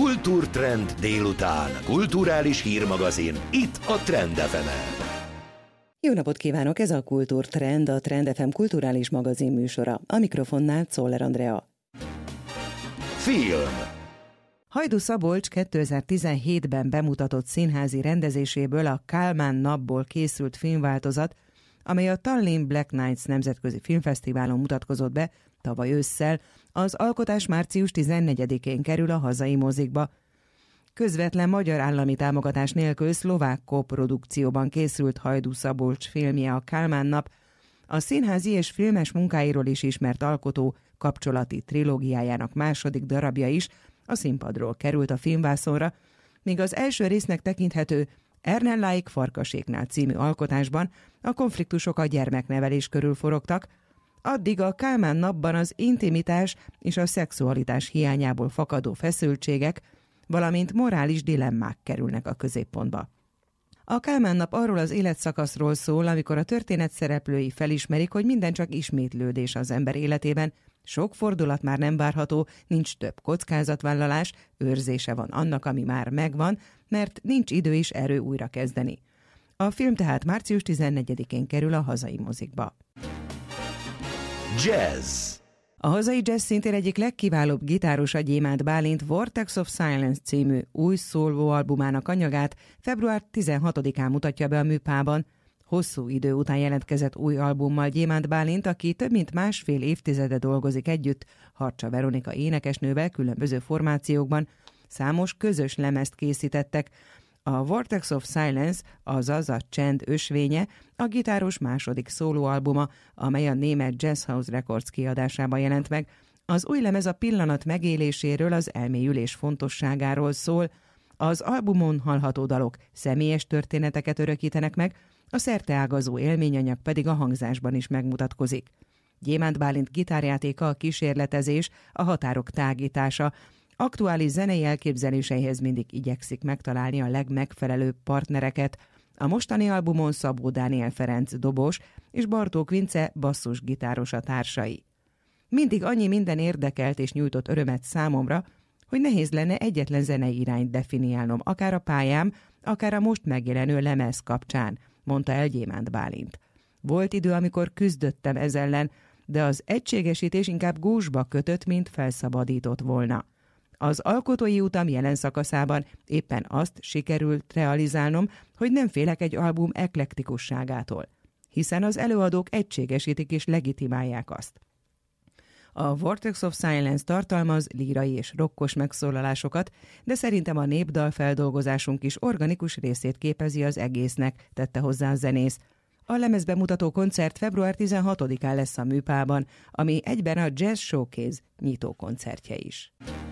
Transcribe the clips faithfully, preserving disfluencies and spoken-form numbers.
Kultúrtrend délután. Kulturális hírmagazin. Itt a Trend ef emen. Jó napot kívánok! Ez a Kultúrtrend, a Trend ef em kulturális magazin műsora. A mikrofonnál Czoller Andrea. Film. Hajdú Szabolcs kétezer-tizenhétben bemutatott színházi rendezéséből a Kálmán napból készült filmváltozat, amely a Tallinn Black Nights nemzetközi filmfesztiválon mutatkozott be tavaly ősszel, az alkotás március tizennegyedikén kerül a hazai mozikba. Közvetlen magyar állami támogatás nélkül szlovák koprodukcióban készült Hajdú Szabolcs filmje a Kálmán nap, a színházi és filmes munkáiról is ismert alkotó kapcsolati trilógiájának második darabja is a színpadról került a filmvászonra, míg az első résznek tekinthető Ernelláik Farkaséknál című alkotásban a konfliktusok a gyermeknevelés körül forogtak, addig a Kálmán napban az intimitás és a szexualitás hiányából fakadó feszültségek, valamint morális dilemmák kerülnek a középpontba. A Kálmán nap arról az életszakaszról szól, amikor a történet szereplői felismerik, hogy minden csak ismétlődés az ember életében, sok fordulat már nem várható, nincs több kockázatvállalás, őrzése van annak, ami már megvan, mert nincs idő és erő újra kezdeni. A film tehát március tizennegyedikén kerül a hazai mozikba. Jazz. A hazai jazz szintén egyik legkiválóbb gitárosa Gyémánt Bálint Vortex of Silence című új szólóalbumának anyagát február tizenhatodikán mutatja be a Műpában. Hosszú idő után jelentkezett új albummal Gyémánt Bálint, aki több mint másfél évtizede dolgozik együtt Harcsa Veronika énekesnővel különböző formációkban. Számos közös lemezt készítettek. A Vortex of Silence, azaz a csend ösvénye, a gitáros második szólóalbuma, amely a német Jazz House Records kiadásában jelent meg. Az új lemez a pillanat megéléséről, az elmélyülés fontosságáról szól. Az albumon hallható dalok személyes történeteket örökítenek meg, a szerteágazó élményanyag pedig a hangzásban is megmutatkozik. Gyémánt Bálint gitárjátéka a kísérletezés, a határok tágítása. Aktuális zenei elképzeléseihez mindig igyekszik megtalálni a legmegfelelőbb partnereket. A mostani albumon Szabó Dániel Ferenc dobos és Bartók Vince basszusgitáros a társai. Mindig annyi minden érdekelt és nyújtott örömet számomra, hogy nehéz lenne egyetlen zenei irányt definiálnom, akár a pályám, akár a most megjelenő lemez kapcsán, mondta el Gyémánt Bálint. Volt idő, amikor küzdöttem ez ellen, de az egységesítés inkább gúzsba kötött, mint felszabadított volna. Az alkotói utam jelen szakaszában éppen azt sikerült realizálnom, hogy nem félek egy album eklektikusságától, hiszen az előadók egységesítik és legitimálják azt. A Vortex of Silence tartalmaz lírai és rokkos megszólalásokat, de szerintem a népdal feldolgozásunk is organikus részét képezi az egésznek, tette hozzá a zenész. A lemezbemutató koncert február tizenhatodikán lesz a Műpában, ami egyben a Jazz Showcase nyitó koncertje is.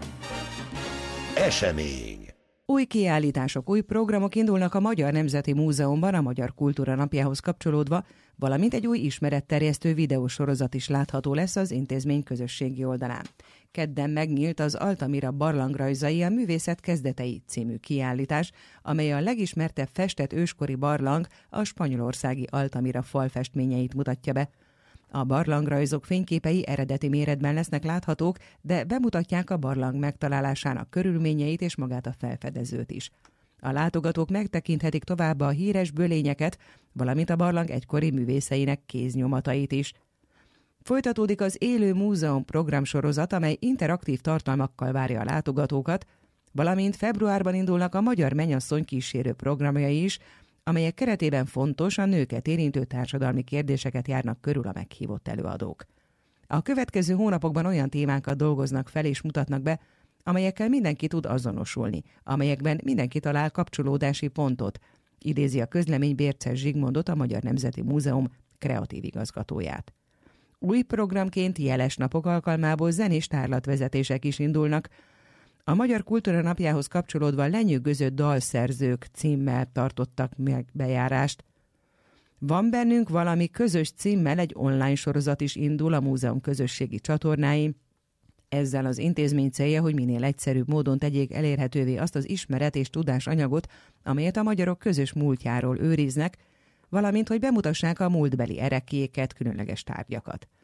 Esemény. Új kiállítások, új programok indulnak a Magyar Nemzeti Múzeumban a Magyar Kultúra Napjához kapcsolódva, valamint egy új ismeretterjesztő videósorozat is látható lesz az intézmény közösségi oldalán. Kedden megnyílt az Altamira barlangrajzai, a művészet kezdetei című kiállítás, amely a legismertebb festett őskori barlang, a spanyolországi Altamira falfestményeit mutatja be. A barlangrajzok fényképei eredeti méretben lesznek láthatók, de bemutatják a barlang megtalálásának körülményeit és magát a felfedezőt is. A látogatók megtekinthetik továbbá a híres bölényeket, valamint a barlang egykori művészeinek kéznyomatait is. Folytatódik az Élő Múzeum programsorozat, amely interaktív tartalmakkal várja a látogatókat, valamint februárban indulnak a Magyar Mennyasszony kísérő programjai is, amelyek keretében fontos, a nőket érintő társadalmi kérdéseket járnak körül a meghívott előadók. A következő hónapokban olyan témákat dolgoznak fel és mutatnak be, amelyekkel mindenki tud azonosulni, amelyekben mindenki talál kapcsolódási pontot, idézi a közlemény Bérces Zsigmondot, a Magyar Nemzeti Múzeum kreatív igazgatóját. Új programként jeles napok alkalmából zenés tárlatvezetések is indulnak. A Magyar Kultúra Napjához kapcsolódva Lenyűgöző dalszerzők címmel tartottak meg bejárást. Van bennünk valami közös címmel egy online sorozat is indul a múzeum közösségi csatornáin. Ezzel az intézmény célja, hogy minél egyszerűbb módon tegyék elérhetővé azt az ismeret és tudásanyagot, amelyet a magyarok közös múltjáról őriznek, valamint hogy bemutassák a múltbeli ereklyéket, különleges tárgyakat.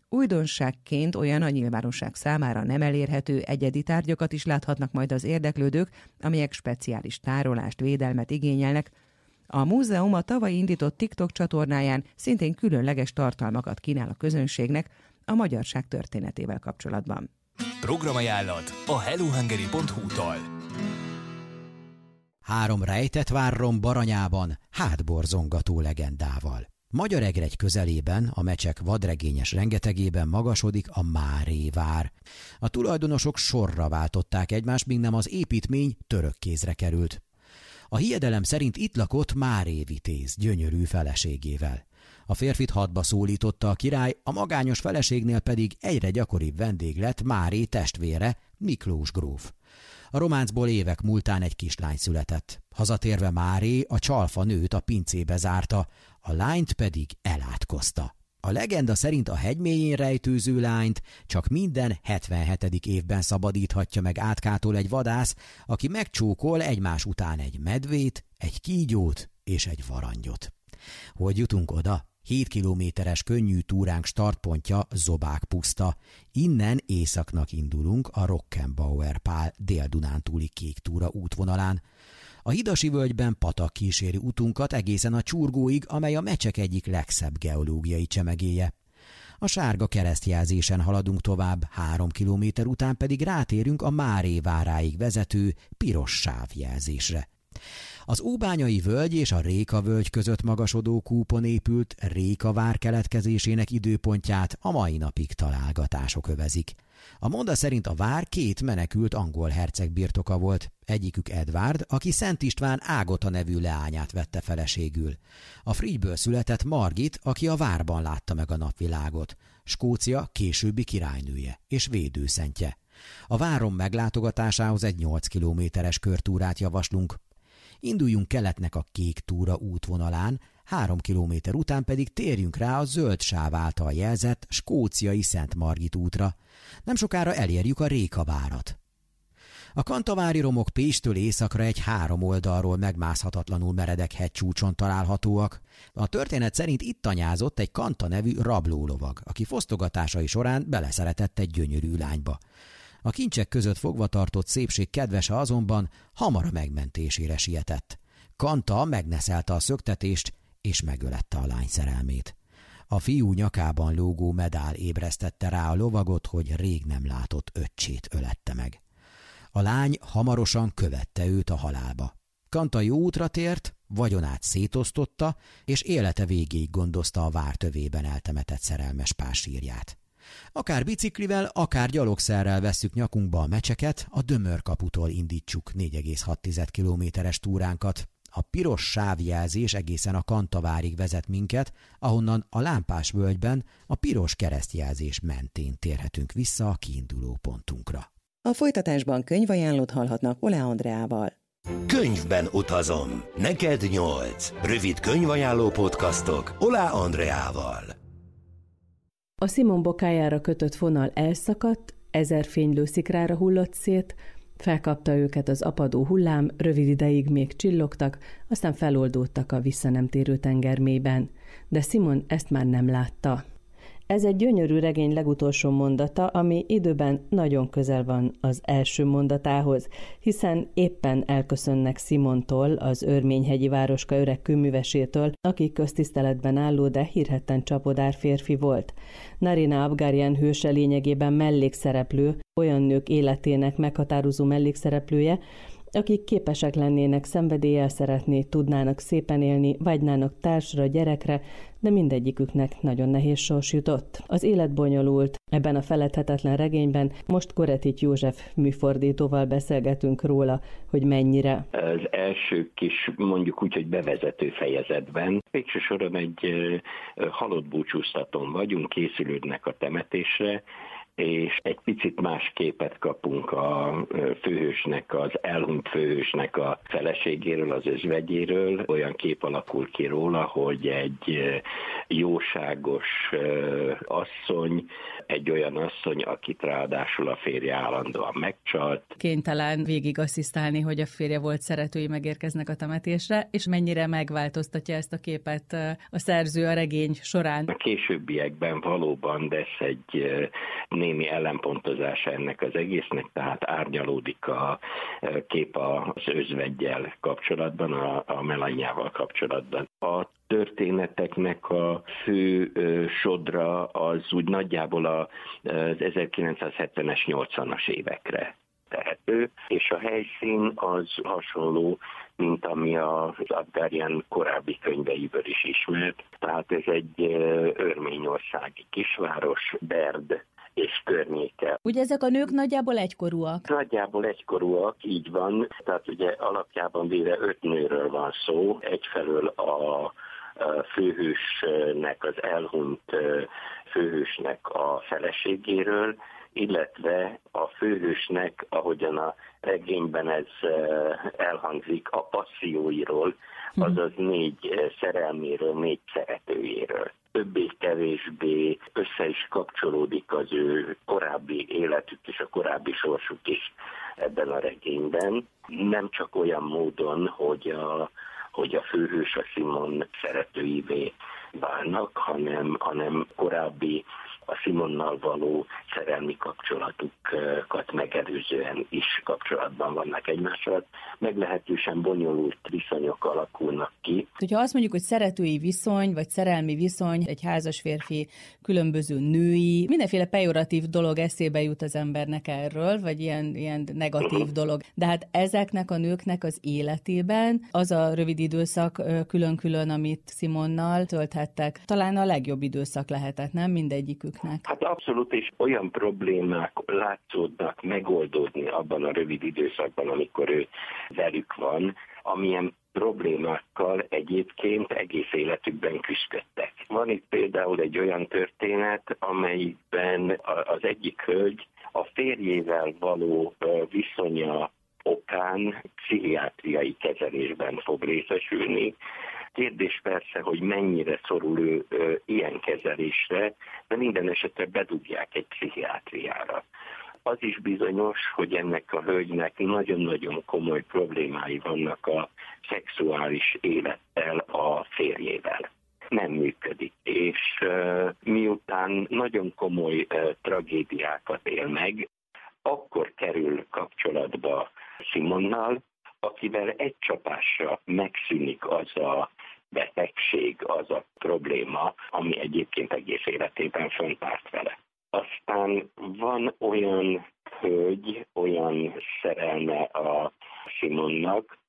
Újdonságként olyan a nyilvánosság számára nem elérhető egyedi tárgyakat is láthatnak majd az érdeklődők, amelyek speciális tárolást, védelmet igényelnek. A múzeum a tavaly indított TikTok csatornáján szintén különleges tartalmakat kínál a közönségnek a magyarság történetével kapcsolatban. Programajánlat a hellohungary pont hu-tól. Három rejtett várrom Baranyában, hátborzongató legendával. Magyaregregy közelében, a Mecsek vadregényes rengetegében magasodik a Máré vár. A tulajdonosok sorra váltották egymást, míg nem az építmény török kézre került. A hiedelem szerint itt lakott Máré vitéz gyönyörű feleségével. A férfit hadba szólította a király, a magányos feleségnél pedig egyre gyakoribb vendég lett Máré testvére, Miklós gróf. A románcból évek múltán egy kislány született. Hazatérve Máré a csalfa nőt a pincébe zárta, a lányt pedig elátkozta. A legenda szerint a hegymélyén rejtőző lányt csak minden hetvenhetedik évben szabadíthatja meg átkától egy vadász, aki megcsókol egymás után egy medvét, egy kígyót és egy varangyot. Hogy jutunk oda? Hét kilométeres könnyű túránk startpontja Zobák puszta. Innen északnak indulunk a Rockenbauer Pál Dél-Dunántúli kék túra útvonalán. A Hidasi völgyben patak kíséri utunkat egészen a Csurgóig, amely a Mecsek egyik legszebb geológiai csemegéje. A sárga keresztjelzésen haladunk tovább, három kilométer után pedig rátérünk a Máré váráig vezető piros sávjelzésre. Az Óbányai völgy és a Réka völgy között magasodó kúpon épült Rékavár keletkezésének időpontját a mai napig találgatások övezik. A monda szerint a vár két menekült angol herceg birtoka volt, egyikük Edvárd, aki Szent István Ágota nevű leányát vette feleségül. A Frigyből született Margit, aki a várban látta meg a napvilágot, Skócia későbbi királynője és védőszentje. A várom meglátogatásához egy nyolc kilométeres körtúrát javaslunk. Induljunk keletnek a kék túra útvonalán, három kilométer után pedig térjünk rá a zöld sáv által jelzett skóciai Szent Margit útra. Nem sokára elérjük a Rékavárat. A kantavári romok Pécstől északra egy három oldalról megmászhatatlanul meredek hegycsúcson találhatóak. A történet szerint itt tanyázott egy Kanta nevű rablólovag, aki fosztogatásai során beleszeretett egy gyönyörű lányba. A kincsek között fogva tartott szépség kedvese azonban hamar a megmentésére sietett. Kanta megneszelte a szöktetést, és megölette a lány szerelmét. A fiú nyakában lógó medál ébresztette rá a lovagot, hogy rég nem látott öccsét ölette meg. A lány hamarosan követte őt a halálba. Kanta jó útra tért, vagyonát szétosztotta, és élete végéig gondozta a vár tövében eltemetett szerelmes pár sírját. Akár biciklivel, akár gyalogszerrel vesszük nyakunkba a Mecseket, a Dömör-kaputól indítsuk négy egész hat kilométeres túránkat. A piros sávjelzés egészen a Kantavárig vezet minket, ahonnan a Lámpás völgyben a piros keresztjelzés mentén térhetünk vissza a kiinduló pontunkra. A folytatásban könyvajánlót hallhatnak Ole Andreával. Könyvben utazom. Neked nyolc. Rövid könyvajánló podcastok Ole Andreával. A Simon bokájára kötött vonal elszakadt, ezer fénylő szikrára hullott szét, felkapta őket az apadó hullám, rövid ideig még csillogtak, aztán feloldódtak a vissza nem térő tengermélyben. De Simon ezt már nem látta. Ez egy gyönyörű regény legutolsó mondata, ami időben nagyon közel van az első mondatához, hiszen éppen elköszönnek Simontól, az örményhegyi városka öreg kőművesétől, aki köztiszteletben álló, de hírhedten csapodár férfi volt. Narina Abgaryan hőse lényegében mellékszereplő, olyan nők életének meghatározó mellékszereplője, akik képesek lennének szenvedéllyel szeretni, tudnának szépen élni, vágynának társra, gyerekre, de mindegyiküknek nagyon nehéz sors jutott. Az élet bonyolult. Ebben a feledhetetlen regényben most Koretit József műfordítóval beszélgetünk róla, hogy mennyire. Az első kis, mondjuk úgy, hogy bevezető fejezetben végső soron egy halott búcsúztatón vagyunk, készülődnek a temetésre, és egy picit más képet kapunk a főhősnek, az elhunyt főhősnek a feleségéről, az özvegyéről. Olyan kép alakul ki róla, hogy egy jóságos asszony, egy olyan asszony, akit ráadásul a férje állandóan megcsalt. Kénytelen végig asszisztálni, hogy a férje volt szeretői megérkeznek a temetésre, és mennyire megváltoztatja ezt a képet a szerző a regény során. A későbbiekben valóban lesz egy némi ellenpontozása ennek az egésznek, tehát árnyalódik a kép az özveggyel kapcsolatban, a, a Melanyával kapcsolatban. A történeteknek a fő sodra az úgy nagyjából az ezerkilencszázhetvenes, nyolcvanas évekre tehető, és a helyszín az hasonló, mint ami az Abgarian korábbi könyveiből is ismert. Tehát ez egy örményországi kisváros, Berd és környéke. Ugye ezek a nők nagyjából egykorúak? Nagyjából egykorúak, így van. Tehát ugye alapjában véve öt nőről van szó. Egyfelől a főhősnek, az elhunyt főhősnek a feleségéről, illetve a főhősnek, ahogyan a regényben ez elhangzik, a passzióiról, azaz négy szerelméről, négy szeretőjéről. Többé-kevésbé össze is kapcsolódik az ő korábbi életük és a korábbi sorsuk is ebben a regényben. Nem csak olyan módon, hogy a, hogy a főhős a Simon szeretőivé válnak, hanem, hanem korábbi a Simonnal való szerelmi kapcsolatukat megelőzően is kapcsolatban vannak egymással. Meglehetősen bonyolult viszonyok alakulnak ki. Hogyha azt mondjuk, hogy szeretői viszony, vagy szerelmi viszony, egy házas férfi, különböző női, mindenféle pejoratív dolog eszébe jut az embernek erről, vagy ilyen, ilyen negatív dolog. De hát ezeknek a nőknek az életében az a rövid időszak külön-külön, amit Simonnal tölthettek, talán a legjobb időszak lehetett, nem mindegyikük. Hát abszolút, és olyan problémák látszódnak megoldódni abban a rövid időszakban, amikor ő velük van, amilyen problémákkal egyébként egész életükben küzdöttek. Van itt például egy olyan történet, amelyben az egyik hölgy a férjével való viszonya okán pszichiátriai kezelésben fog részesülni. Kérdés persze, hogy mennyire szorul ő ö, ilyen kezelésre, de minden esetre bedugják egy pszichiátriára. Az is bizonyos, hogy ennek a hölgynek nagyon-nagyon komoly problémái vannak a szexuális élettel a férjével. Nem működik. És uh, miután nagyon komoly uh, tragédiákat él meg, akkor kerül kapcsolatba Simonnal, akivel egy csapásra megszűnik az a betegség, az a probléma, ami egyébként egész életében fönntárt vele. Aztán van olyan hölgy, olyan szerelme a Simonnak,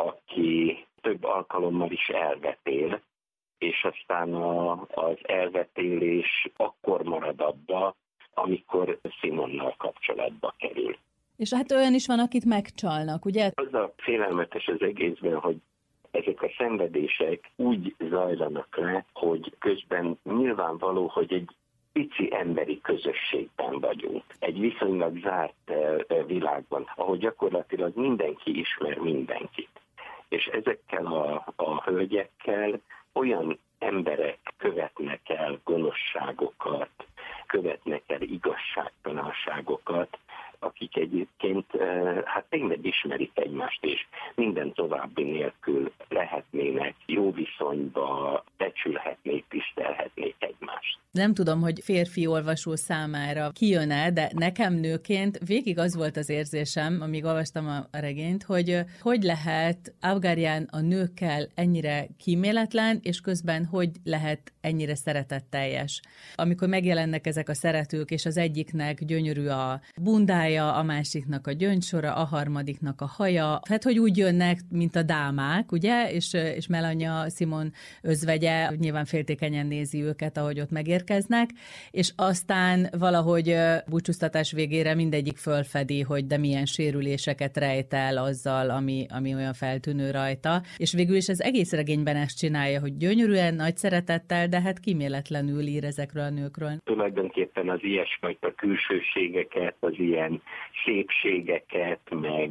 aki több alkalommal is elvetél, és aztán a, az elvetélés akkor marad abba, amikor Simonnal kapcsolatba kerül. És hát olyan is van, akit megcsalnak, ugye? Az a félelmetes az egészben, hogy ezek a szenvedések úgy zajlanak le, hogy közben nyilvánvaló, hogy egy pici emberi közösségben vagyunk. Egy viszonylag zárt világban, ahol gyakorlatilag mindenki ismer mindenkit. És ezekkel a, a hölgyekkel olyan emberek követnek el gonoszságokat, követnek el igazságtalanságokat, akik egyébként hát tényleg ismerik egymást, és minden további nélkül lehetnének jó viszonyba, becsülhetnék, tisztelhetnék egymást. Nem tudom, hogy férfi olvasó számára kijön-e, de nekem nőként végig az volt az érzésem, amíg olvastam a regényt, hogy hogy lehet Abgarian a nőkkel ennyire kíméletlen, és közben hogy lehet ennyire szeretetteljes. Amikor megjelennek ezek a szeretők, és az egyiknek gyönyörű a bundája, a másiknak a gyöngysora, a harmadiknak a haja, hát hogy úgy jönnek, mint a dámák, ugye, és, és Melania, Simon özvegye nyilván féltékenyen nézi őket, ahogy ott megérkezik, megérkeznek, és aztán valahogy búcsúztatás végére mindegyik fölfedi, hogy de milyen sérüléseket rejt el azzal, ami, ami olyan feltűnő rajta. És végül is az egész regényben ezt csinálja, hogy gyönyörűen, nagy szeretettel, de hát kíméletlenül ír ezekről a nőkről. Tulajdonképpen az ilyesfajta külsőségeket, az ilyen szépségeket, meg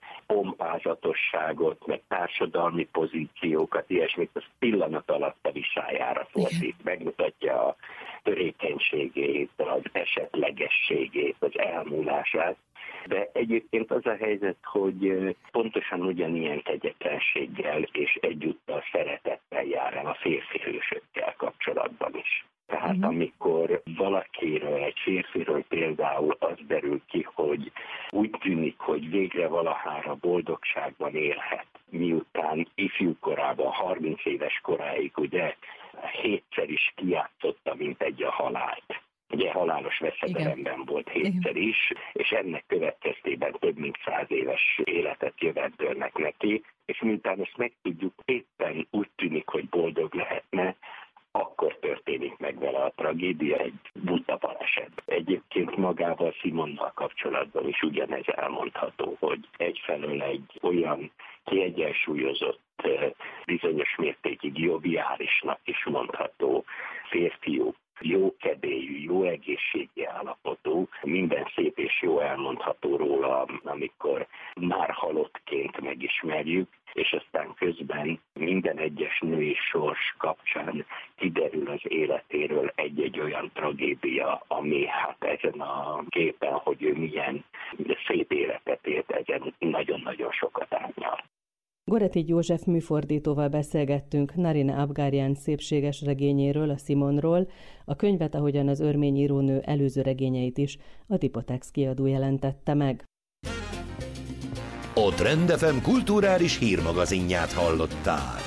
pompázatosságot, meg társadalmi pozíciókat, ilyesmit, az pillanat alatt a visályára fordít. Megmutatja a törékenységét, az esetlegességét, az elmúlását. De egyébként az a helyzet, hogy pontosan ugyanilyen kegyetlenséggel és egyúttal szeretettel jár el a férfi hősökkel kapcsolatban is. Tehát uh-huh. amikor valakiről, egy férfiről például az derül ki, hogy úgy tűnik, hogy végre valahára boldogságban élhet, miután ifjúkorában, harminc éves koráig ugye hétszer is kijátszotta, mint egy a halált. Ugye halálos veszedelemben volt hétszer is, és ennek következtében több mint száz éves életet jöveddőlnek neki, és miután ezt megtudjuk, éppen úgy tűnik, hogy boldog lehetne, akkor történik meg vele a tragédia, egy buta baleset. Egyébként magával Simonnal kapcsolatban is ugyanez elmondható, hogy egyfelől egy olyan kiegyensúlyozott, bizonyos mértékig joviálisnak is mondható férfiú, jó kedélyű, jó egészségi állapotú, minden szép és jó elmondható róla, amikor már halottként megismerjük, és aztán közben minden egyes női sors kapcsán kiderül az életéről egy-egy olyan tragédia, ami hát ezen a képen, hogy ő milyen szép életet élt, ezen nagyon-nagyon sokat árnyal. Goretti József műfordítóval beszélgettünk Narina Abgaryan szépséges regényéről, a Simonról, a könyvet, ahogyan az örmény írónő előző regényeit is a Tipotex kiadó jelentette meg. A Trend ef em kulturális hírmagazinját hallották.